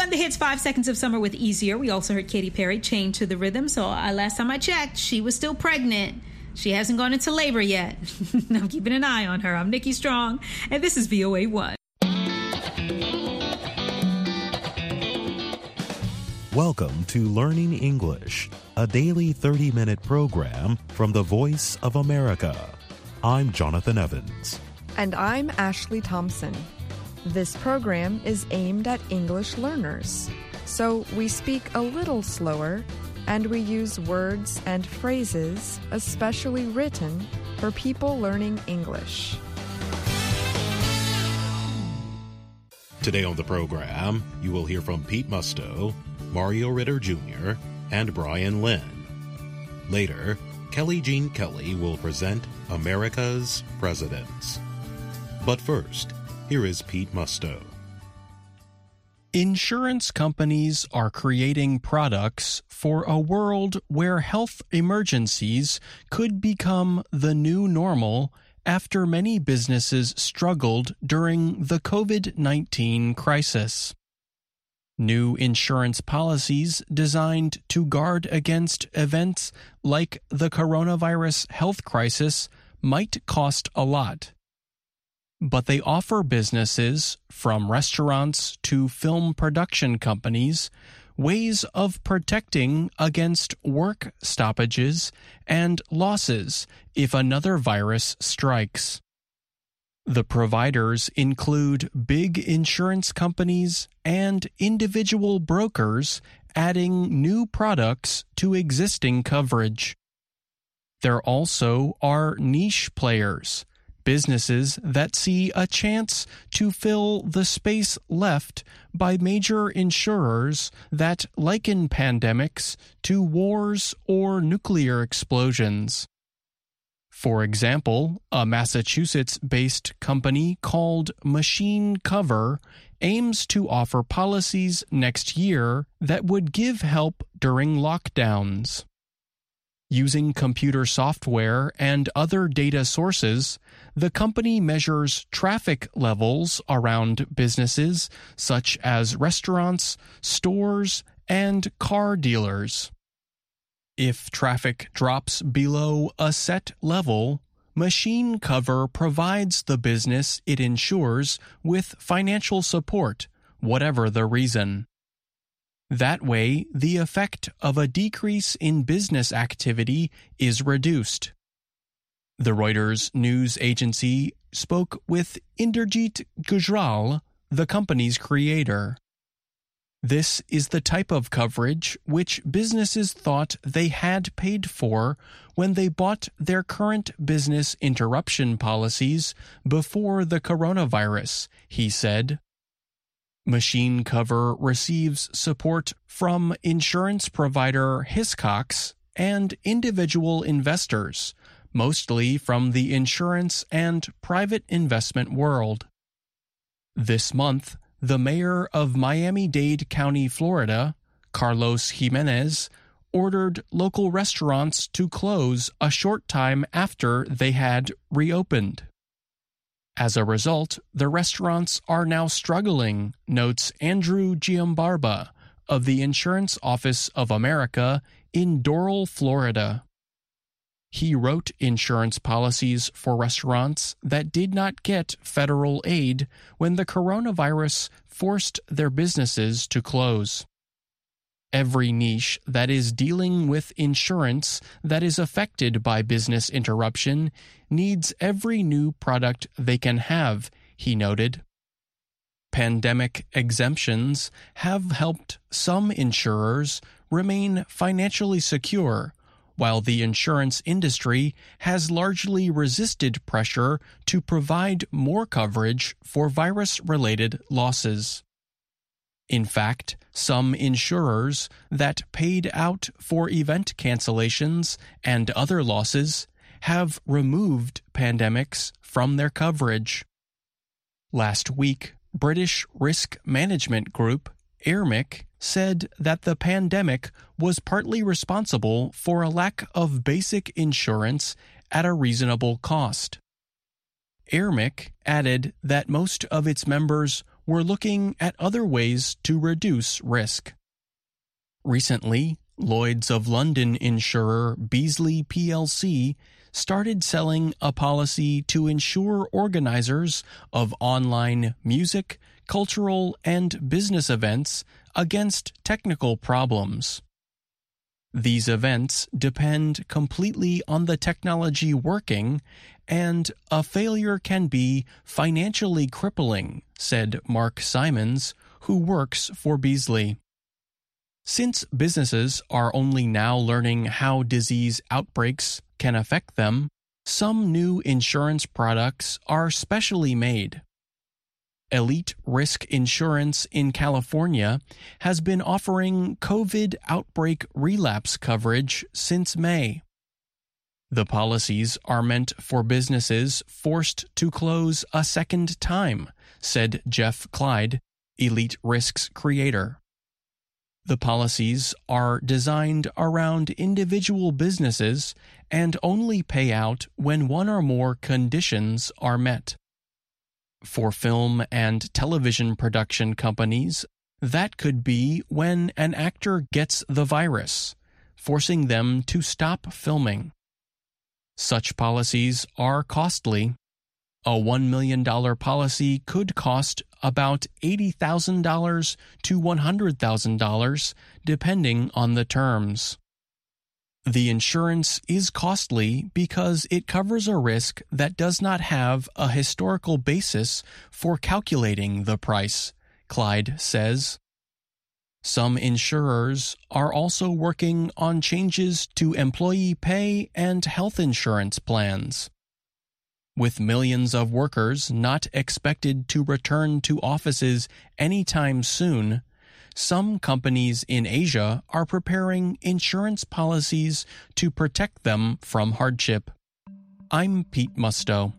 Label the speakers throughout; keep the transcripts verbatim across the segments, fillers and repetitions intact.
Speaker 1: won the hits Five Seconds of Summer with Easier. We also heard Katy Perry, Chained to the Rhythm. So uh, last time I checked, she was still pregnant. She hasn't gone into labor yet. I'm keeping an eye on her. I'm Nikki Strong, and this is V O A one.
Speaker 2: Welcome to Learning English, a daily thirty-minute program from the Voice of America. I'm Jonathan Evans.
Speaker 3: And I'm Ashley Thompson. This program is aimed at English learners, so we speak a little slower and we use words and phrases especially written for people learning English.
Speaker 2: Today on the program, you will hear from Pete Musto, Mario Ritter Junior, and Brian Lynn. Later, Kelly Jean Kelly will present America's Presidents. But first, here is Pete Musto.
Speaker 4: Insurance companies are creating products for a world where health emergencies could become the new normal after many businesses struggled during the COVID nineteen crisis. New insurance policies designed to guard against events like the coronavirus health crisis might cost a lot. But they offer businesses, from restaurants to film production companies, ways of protecting against work stoppages and losses if another virus strikes. The providers include big insurance companies and individual brokers adding new products to existing coverage. There also are niche players, businesses that see a chance to fill the space left by major insurers that liken pandemics to wars or nuclear explosions. For example, a Massachusetts-based company called Machine Cover aims to offer policies next year that would give help during lockdowns. Using computer software and other data sources, the company measures traffic levels around businesses such as restaurants, stores, and car dealers. If traffic drops below a set level, Machine Cover provides the business it insures with financial support, whatever the reason. That way, the effect of a decrease in business activity is reduced. The Reuters news agency spoke with Inderjeet Gujral, the company's creator. This is the type of coverage which businesses thought they had paid for when they bought their current business interruption policies before the coronavirus, he said. Machine Cover receives support from insurance provider Hiscox and individual investors, mostly from the insurance and private investment world. This month, the mayor of Miami-Dade County, Florida, Carlos Jimenez, ordered local restaurants to close a short time after they had reopened. As a result, the restaurants are now struggling, notes Andrew Giambarba of the Insurance Office of America in Doral, Florida. He wrote insurance policies for restaurants that did not get federal aid when the coronavirus forced their businesses to close. Every niche that is dealing with insurance that is affected by business interruption needs every new product they can have, he noted. Pandemic exemptions have helped some insurers remain financially secure, while the insurance industry has largely resisted pressure to provide more coverage for virus-related losses. In fact, some insurers that paid out for event cancellations and other losses have removed pandemics from their coverage. Last week, British risk management group AIRMIC said that the pandemic was partly responsible for a lack of basic insurance at a reasonable cost. AIRMIC added that most of its members were looking at other ways to reduce risk. Recently, Lloyd's of London insurer Beazley P L C started selling a policy to insure organizers of online music, cultural, and business events against technical problems. These events depend completely on the technology working, and a failure can be financially crippling, said Mark Simons, who works for Beazley. Since businesses are only now learning how disease outbreaks can affect them, some new insurance products are specially made. Elite Risk Insurance in California has been offering COVID outbreak relapse coverage since May. The policies are meant for businesses forced to close a second time, said Jeff Clyde, Elite Risk's creator. The policies are designed around individual businesses and only pay out when one or more conditions are met. For film and television production companies, that could be when an actor gets the virus, forcing them to stop filming. Such policies are costly. A one million dollars policy could cost about eighty thousand dollars to one hundred thousand dollars, depending on the terms. The insurance is costly because it covers a risk that does not have a historical basis for calculating the price, Clyde says. Some insurers are also working on changes to employee pay and health insurance plans. With millions of workers not expected to return to offices anytime soon, some companies in Asia are preparing insurance policies to protect them from hardship. I'm Pete Musto.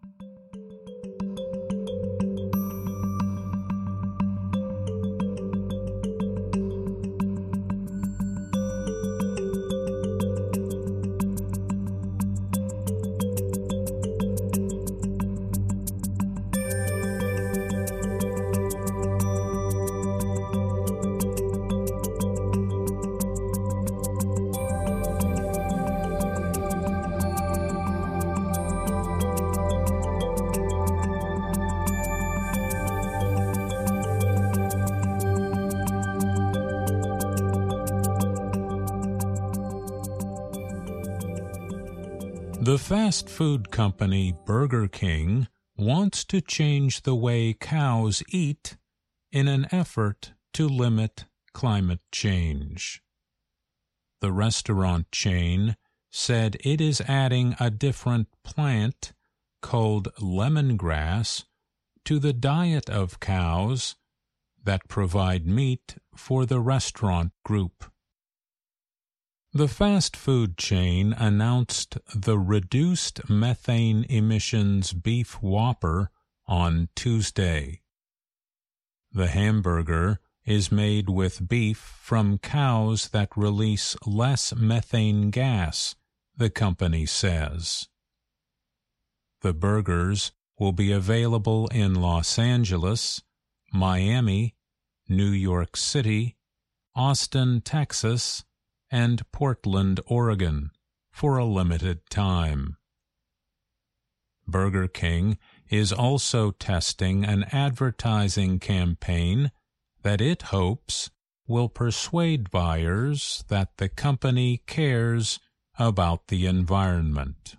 Speaker 5: The fast food company Burger King wants to change the way cows eat in an effort to limit climate change. The restaurant chain said it is adding a different plant called lemongrass to the diet of cows that provide meat for the restaurant group. The fast food chain announced the reduced methane emissions beef Whopper on Tuesday. The hamburger is made with beef from cows that release less methane gas, the company says. The burgers will be available in Los Angeles, Miami, New York City, Austin, Texas, and Portland, Oregon, for a limited time. Burger King is also testing an advertising campaign that it hopes will persuade buyers that the company cares about the environment.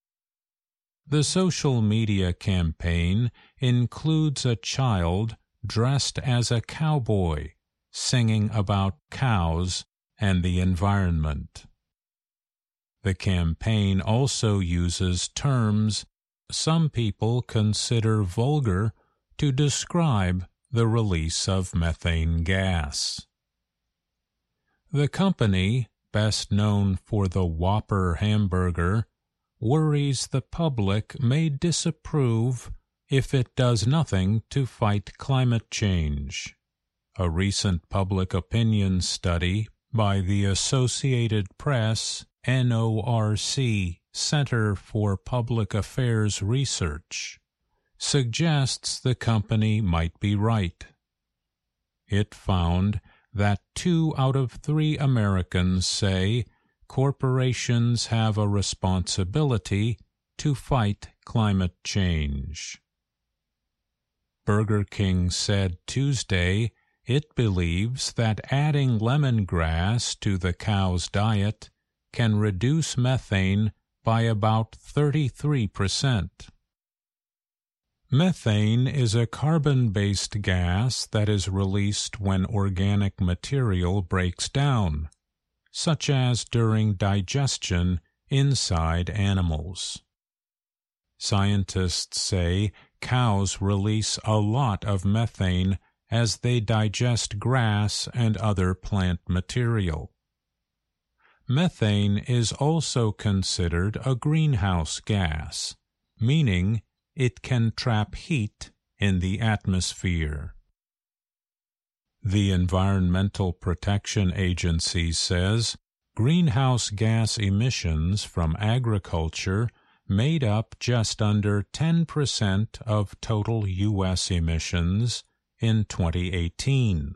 Speaker 5: The social media campaign includes a child dressed as a cowboy singing about cows and the environment. The campaign also uses terms some people consider vulgar to describe the release of methane gas. The company, best known for the Whopper hamburger, worries the public may disapprove if it does nothing to fight climate change. A recent public opinion study by the Associated Press N O R C Center for Public Affairs Research suggests the company might be right. It found that two out of three Americans say corporations have a responsibility to fight climate change. Burger King said Tuesday it believes that adding lemongrass to the cow's diet can reduce methane by about thirty-three percent. Methane is a carbon-based gas that is released when organic material breaks down, such as during digestion inside animals. Scientists say cows release a lot of methane as they digest grass and other plant material. Methane is also considered a greenhouse gas, meaning it can trap heat in the atmosphere. The Environmental Protection Agency says greenhouse gas emissions from agriculture made up just under ten percent of total U S emissions in twenty eighteen.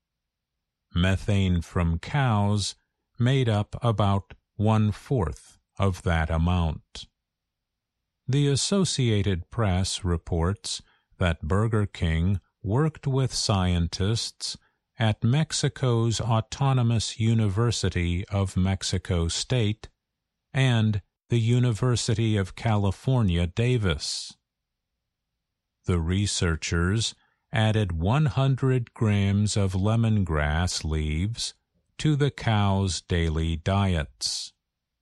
Speaker 5: Methane from cows made up about one-fourth of that amount. The Associated Press reports that Burger King worked with scientists at Mexico's Autonomous University of Mexico State and the University of California, Davis. The researchers added one hundred grams of lemongrass leaves to the cows' daily diets.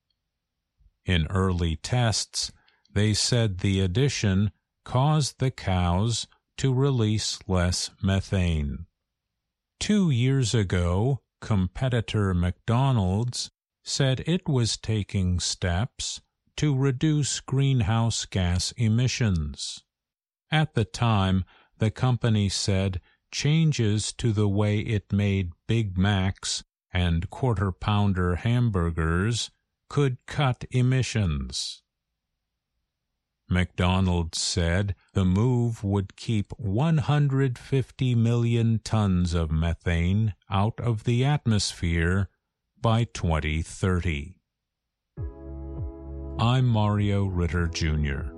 Speaker 5: In early tests, they said the addition caused the cows to release less methane. Two years ago, competitor McDonald's said it was taking steps to reduce greenhouse gas emissions. At the time, the company said changes to the way it made Big Macs and quarter-pounder hamburgers could cut emissions. McDonald's said the move would keep one hundred fifty million tons of methane out of the atmosphere by twenty thirty. I'm Mario Ritter, Junior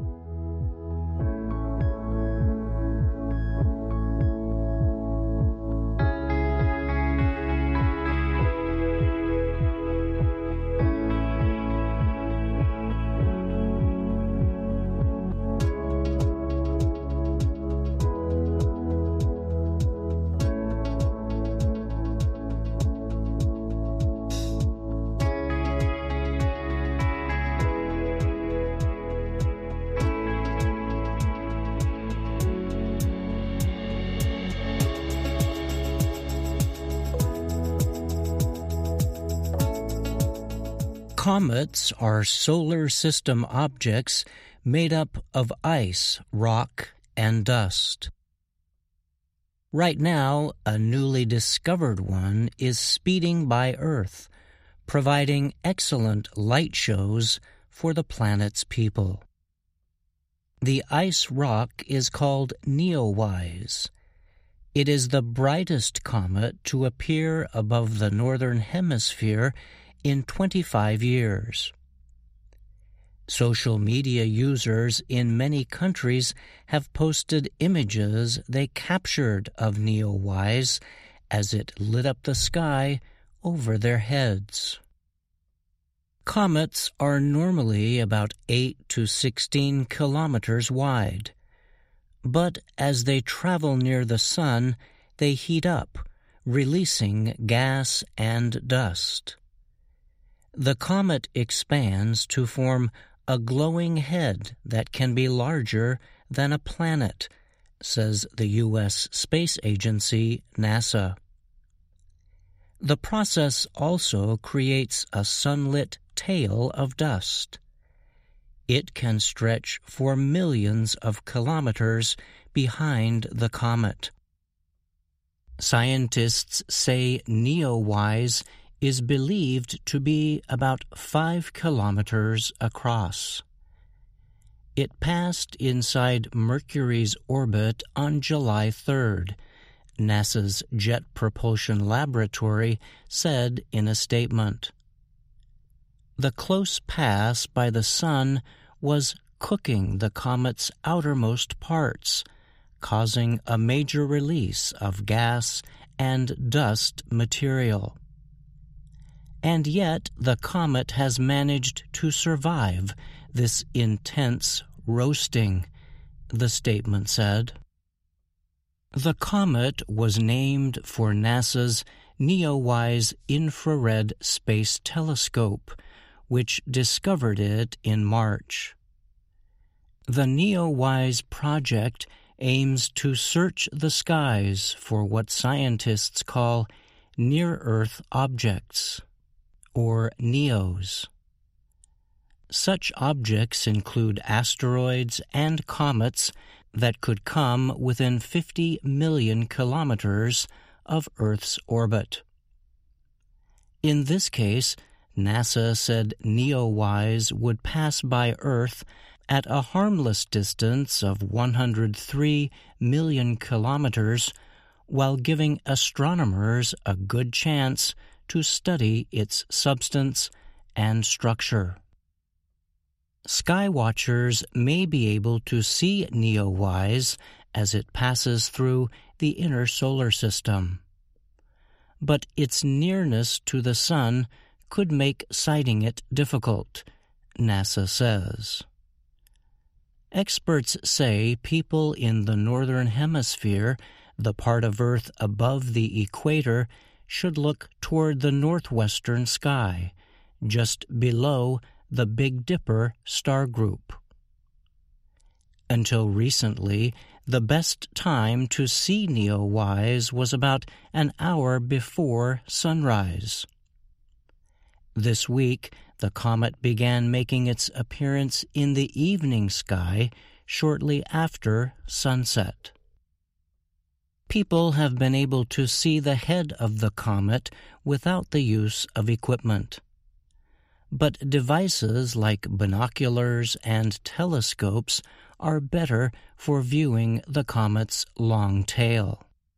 Speaker 6: Comets are solar system objects made up of ice, rock, and dust. Right now, a newly discovered one is speeding by Earth, providing excellent light shows for the planet's people. The ice rock is called Neowise. It is the brightest comet to appear above the northern hemisphere in twenty-five years. Social media users in many countries have posted images they captured of Neowise as it lit up the sky over their heads. Comets are normally about eight to sixteen kilometers wide, but as they travel near the sun, they heat up, releasing gas and dust. The comet expands to form a glowing head that can be larger than a planet, says the U S space agency NASA. The process also creates a sunlit tail of dust. It can stretch for millions of kilometers behind the comet. Scientists say Neowise is believed to be about five kilometers across. It passed inside Mercury's orbit on July third, NASA's Jet Propulsion Laboratory said in a statement. The close pass by the Sun was cooking the comet's outermost parts, causing a major release of gas and dust material. And yet the comet has managed to survive this intense roasting, the statement said. The comet was named for NASA's NEOWISE infrared space telescope, which discovered it in March. The NEOWISE project aims to search the skies for what scientists call near-Earth objects, or NEOs. Such objects include asteroids and comets that could come within fifty million kilometers of Earth's orbit. In this case, NASA said NEOWISE would pass by Earth at a harmless distance of one hundred three million kilometers, while giving astronomers a good chance to study its substance and structure. Skywatchers may be able to see NEOWISE as it passes through the inner solar system, but its nearness to the Sun could make sighting it difficult, NASA says. Experts say people in the northern hemisphere, the part of Earth above the equator, should look toward the northwestern sky, just below the Big Dipper star group. Until recently, the best time to see NEOWISE was about an hour before sunrise. This week, the comet began making its appearance in the evening sky shortly after sunset. People have been able to see the head of the comet without the use of equipment. But devices like binoculars and telescopes are better for viewing the comet's long tail.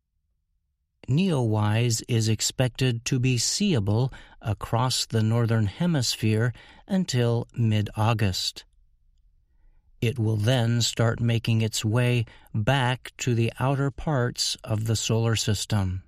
Speaker 6: NEOWISE is expected to be seeable across the northern hemisphere until mid-August. It will then start making its way back to the outer parts of the solar system.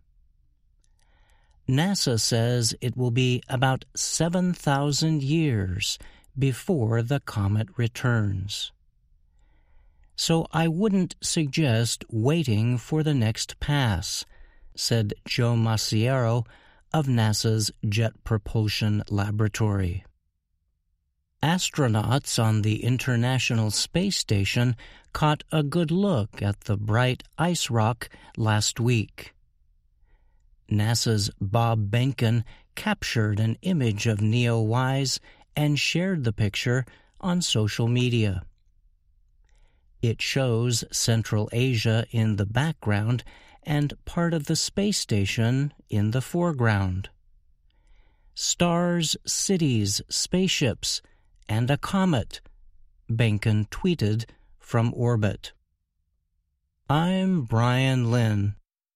Speaker 6: NASA says it will be about seven thousand years before the comet returns. So I wouldn't suggest waiting for the next pass, said Joe Maciero of NASA's Jet Propulsion Laboratory. Astronauts on the International Space Station caught a good look at the bright ice rock last week. NASA's Bob Behnken captured an image of NEOWISE and shared the picture on social media. It shows Central Asia in the background and part of the space station in the foreground. Stars, cities, spaceships, and a comet, Behnken tweeted from orbit. I'm Brian Lynn.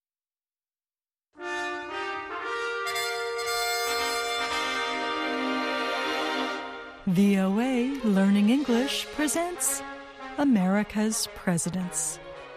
Speaker 7: V O A Learning English presents America's Presidents.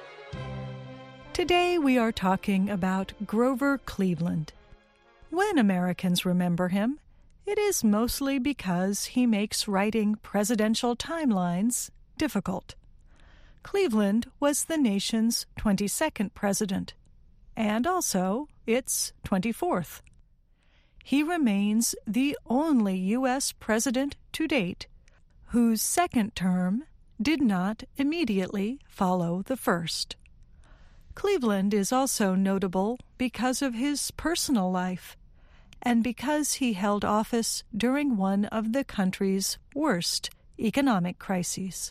Speaker 7: Today we are talking about Grover Cleveland. When Americans remember him, it is mostly because he makes writing presidential timelines difficult. Cleveland was the nation's twenty-second president, and also its twenty-fourth. He remains the only U S president to date whose second term did not immediately follow the first. Cleveland is also notable because of his personal life and because he held office during one of the country's worst economic crises.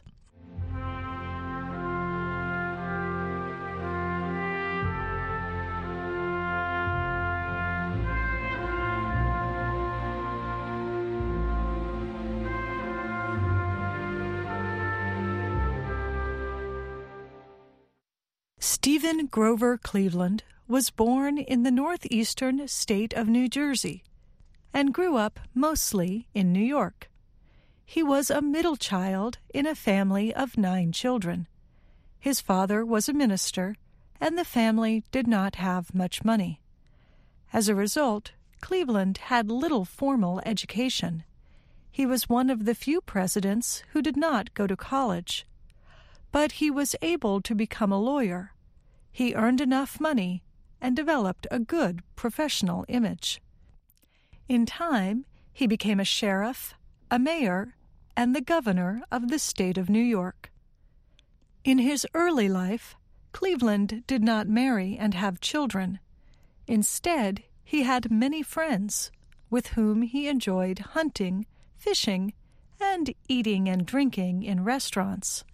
Speaker 7: Stephen Grover Cleveland was born in the northeastern state of New Jersey and grew up mostly in New York. He was a middle child in a family of nine children. His father was a minister, and the family did not have much money. As a result, Cleveland had little formal education. He was one of the few presidents who did not go to college. But he was able to become a lawyer. He earned enough money and developed a good professional image. In time, he became a sheriff, a mayor, and the governor of the state of New York. In his early life, Cleveland did not marry and have children. Instead, he had many friends with whom he enjoyed hunting, fishing, and eating and drinking in restaurants.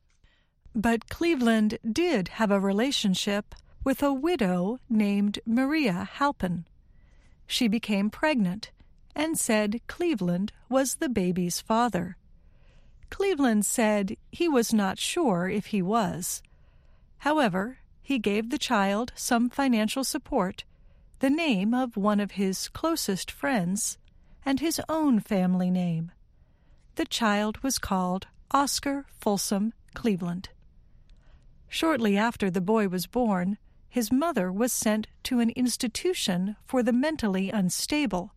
Speaker 7: But Cleveland did have a relationship with a widow named Maria Halpin. She became pregnant and said Cleveland was the baby's father. Cleveland said he was not sure if he was. However, he gave the child some financial support, the name of one of his closest friends, and his own family name. The child was called Oscar Folsom Cleveland. Shortly after the boy was born, his mother was sent to an institution for the mentally unstable.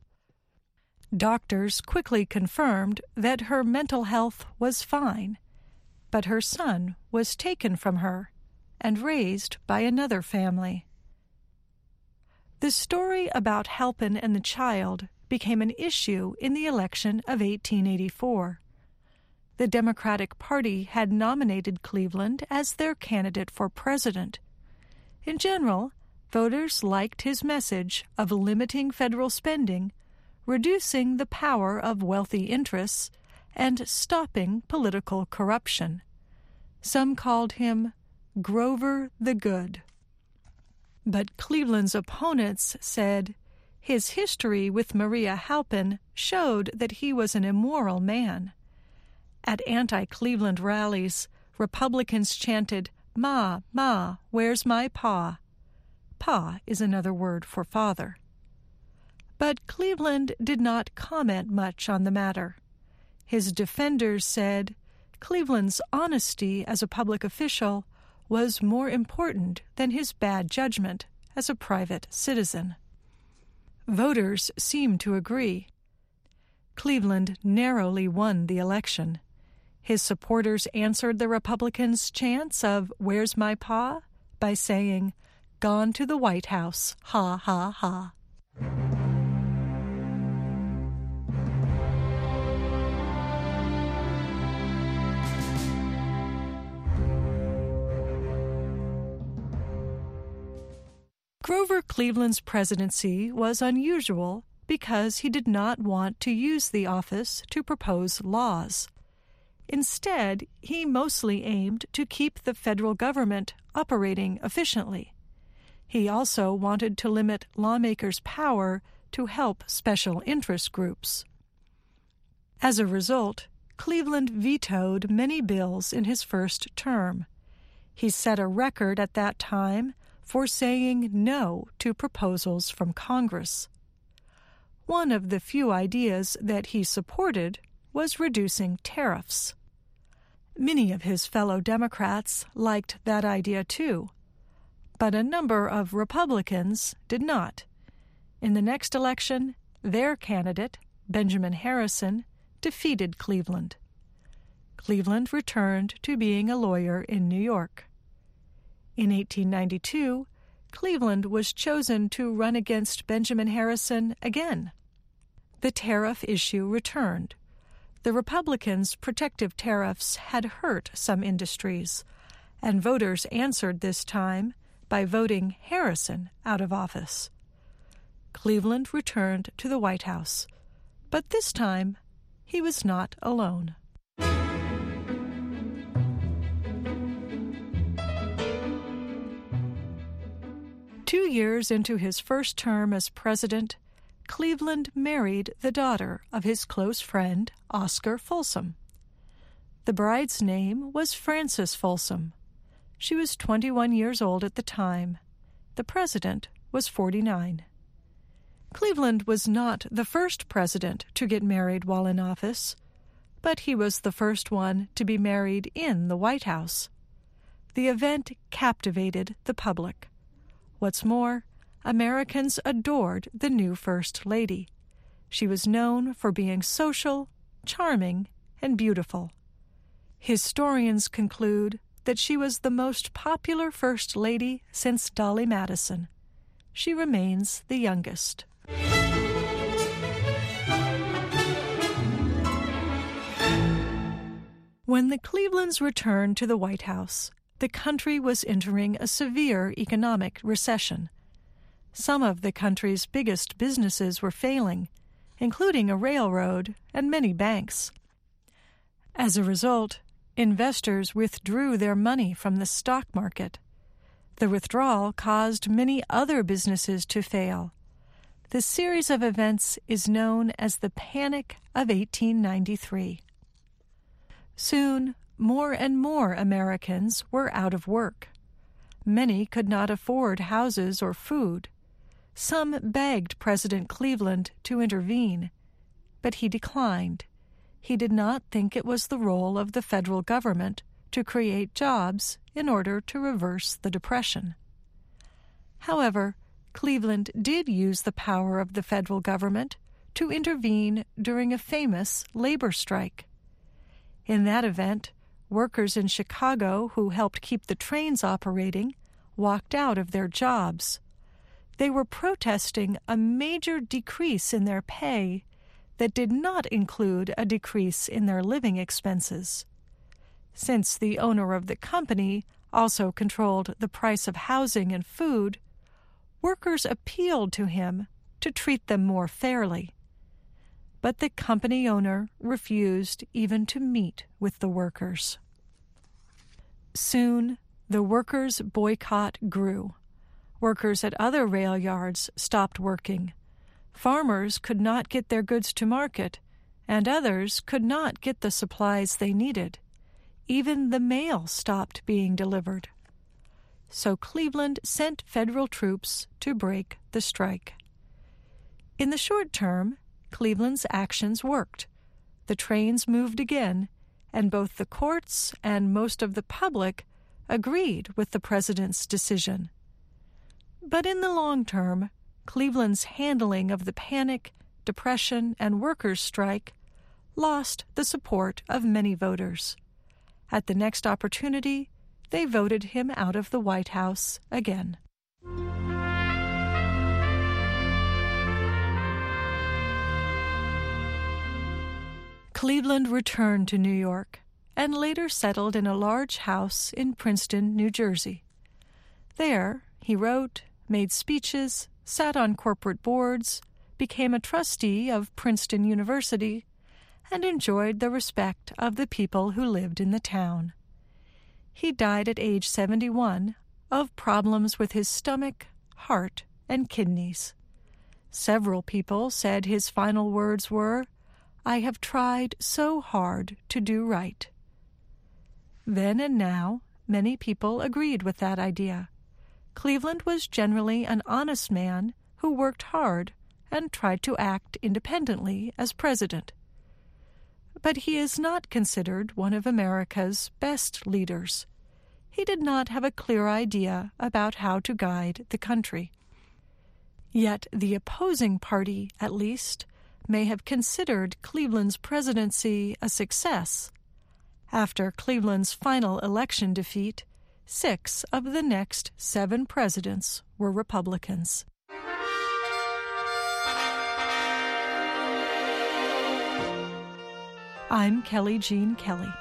Speaker 7: Doctors quickly confirmed that her mental health was fine, but her son was taken from her and raised by another family. The story about Halpin and the child became an issue in the election of eighteen eighty-four. The Democratic Party had nominated Cleveland as their candidate for president. In general, voters liked his message of limiting federal spending, reducing the power of wealthy interests, and stopping political corruption. Some called him Grover the Good. But Cleveland's opponents said his history with Maria Halpin showed that he was an immoral man. At anti-Cleveland rallies, Republicans chanted, "Ma, Ma, where's my pa?" Pa is another word for father. But Cleveland did not comment much on the matter. His defenders said Cleveland's honesty as a public official was more important than his bad judgment as a private citizen. Voters seemed to agree. Cleveland narrowly won the election. His supporters answered the Republicans' chants of "Where's my pa?" by saying, "Gone to the White House, ha, ha, ha." Grover Cleveland's presidency was unusual because he did not want to use the office to propose laws. Instead, he mostly aimed to keep the federal government operating efficiently. He also wanted to limit lawmakers' power to help special interest groups. As a result, Cleveland vetoed many bills in his first term. He set a record at that time for saying no to proposals from Congress. One of the few ideas that he supported was reducing tariffs. Many of his fellow Democrats liked that idea too, but a number of Republicans did not. In the next election, their candidate, Benjamin Harrison, defeated Cleveland. Cleveland returned to being a lawyer in New York. In eighteen ninety-two, Cleveland was chosen to run against Benjamin Harrison again. The tariff issue returned. The Republicans' protective tariffs had hurt some industries, and voters answered this time by voting Harrison out of office. Cleveland returned to the White House, but this time he was not alone. Two years into his first term as president, Cleveland married the daughter of his close friend, Oscar Folsom. The bride's name was Frances Folsom. She was twenty-one years old at the time. The president was forty-nine. Cleveland was not the first president to get married while in office, but he was the first one to be married in the White House. The event captivated the public. What's more, Americans adored the new First Lady. She was known for being social, charming, and beautiful. Historians conclude that she was the most popular First Lady since Dolly Madison. She remains the youngest. When the Clevelands returned to the White House, the country was entering a severe economic recession. Some of the country's biggest businesses were failing, including a railroad and many banks. As a result, investors withdrew their money from the stock market. The withdrawal caused many other businesses to fail. The series of events is known as the Panic of eighteen ninety-three. Soon, more and more Americans were out of work. Many could not afford houses or food. Some begged President Cleveland to intervene, but he declined. He did not think it was the role of the federal government to create jobs in order to reverse the Depression. However, Cleveland did use the power of the federal government to intervene during a famous labor strike. In that event, workers in Chicago who helped keep the trains operating walked out of their jobs. They were protesting a major decrease in their pay that did not include a decrease in their living expenses. Since the owner of the company also controlled the price of housing and food, workers appealed to him to treat them more fairly. But the company owner refused even to meet with the workers. Soon, the workers' boycott grew. Workers at other rail yards stopped working. Farmers could not get their goods to market, and others could not get the supplies they needed. Even the mail stopped being delivered. So Cleveland sent federal troops to break the strike. In the short term, Cleveland's actions worked. The trains moved again, and both the courts and most of the public agreed with the president's decision. But in the long term, Cleveland's handling of the panic, depression, and workers' strike lost the support of many voters. At the next opportunity, they voted him out of the White House again. Cleveland returned to New York and later settled in a large house in Princeton, New Jersey. There, he wrote, made speeches, sat on corporate boards, became a trustee of Princeton University, and enjoyed the respect of the people who lived in the town. He died at age seventy-one of problems with his stomach, heart, and kidneys. Several people said his final words were, "I have tried so hard to do right." Then and now, many people agreed with that idea. Cleveland was generally an honest man who worked hard and tried to act independently as president. But he is not considered one of America's best leaders. He did not have a clear idea about how to guide the country. Yet the opposing party, at least, may have considered Cleveland's presidency a success. After Cleveland's final election defeat, six of the next seven presidents were Republicans. I'm Kelly Jean Kelly.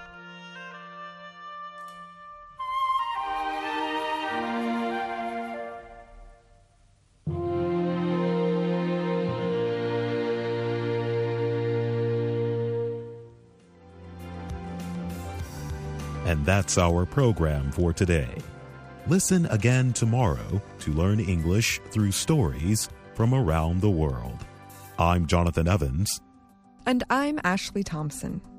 Speaker 2: And that's our program for today. Listen again tomorrow to learn English through stories from around the world. I'm Jonathan Evans.
Speaker 3: And I'm Ashley Thompson.